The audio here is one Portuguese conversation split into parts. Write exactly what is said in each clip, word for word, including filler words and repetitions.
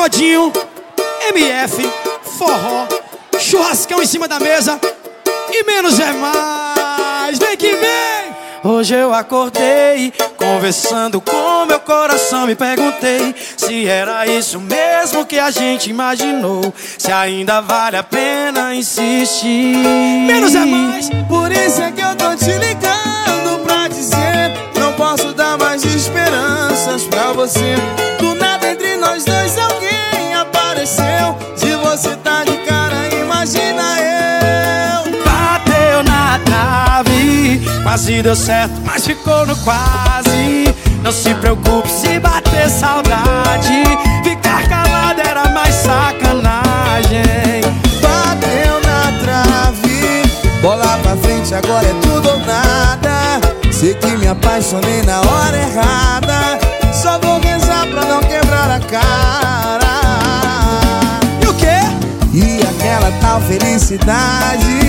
pagodinho, M F, forró, churrascão em cima da mesa e menos é mais. Vem que vem! Hoje eu acordei, conversando com meu coração, me perguntei se era isso mesmo que a gente imaginou, se ainda vale a pena insistir. Menos é mais. Por isso é que eu tô te ligando pra dizer: não posso dar mais esperanças pra você. Do nada entre nós dois alguém apareceu. Se você tá de cara, imagina eu. Bateu na trave, quase deu certo, mas ficou no quase. Não se preocupe se bater saudade, ficar calado era mais sacanagem. Bateu na trave, bola pra frente, agora é tudo ou nada. Sei que me apaixonei na hora errada, só vou rezar pra não quebrar a cara. E o quê? E aquela tal felicidade.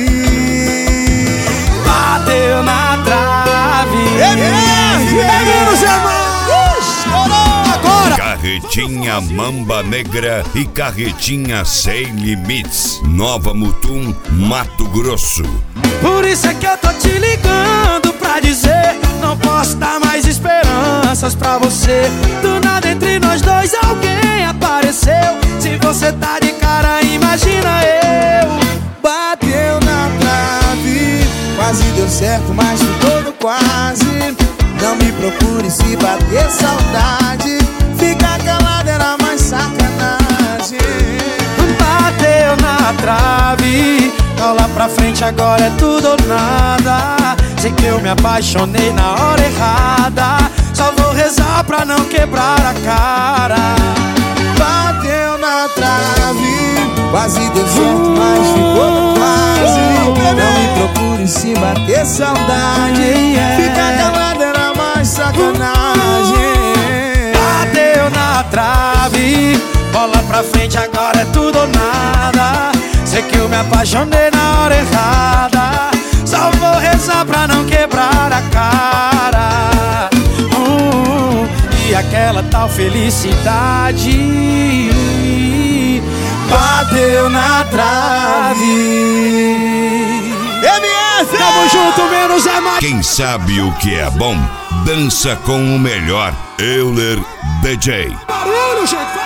Bateu na trave. É mesmo, é menos é mais. Agora! Carretinha Mamba Negra e Carretinha Sem Limites, Nova Mutum, Mato Grosso. Por isso é que eu tô te ligando pra dizer: não posso dar mais esperanças pra você. Do nada entre nós dois alguém apareceu. Se você tá de cara, imagina eu. Bateu na trave, quase deu certo, mas ficou no quase. Não me procure se bater saudade, ficar calado era mais sacanagem. Bateu na trave, bola pra frente, agora é tudo ou nada. Sei que eu me apaixonei na hora errada, só vou rezar pra não quebrar a cara. Bateu na trave, quase deu certo, mas ficou no quase. Não me procure se bater saudade, ficar calado era mais sacanagem. Bateu na trave, bola pra frente, agora é tudo ou nada. Sei que eu me apaixonei na hora errada, só vou rezar pra não quebrar a cara. uh, E aquela tal felicidade bateu na trave. M F! Tamo junto, menos é mais. Quem sabe o que é bom, dança com o melhor. Euler D J. Barulho, gente.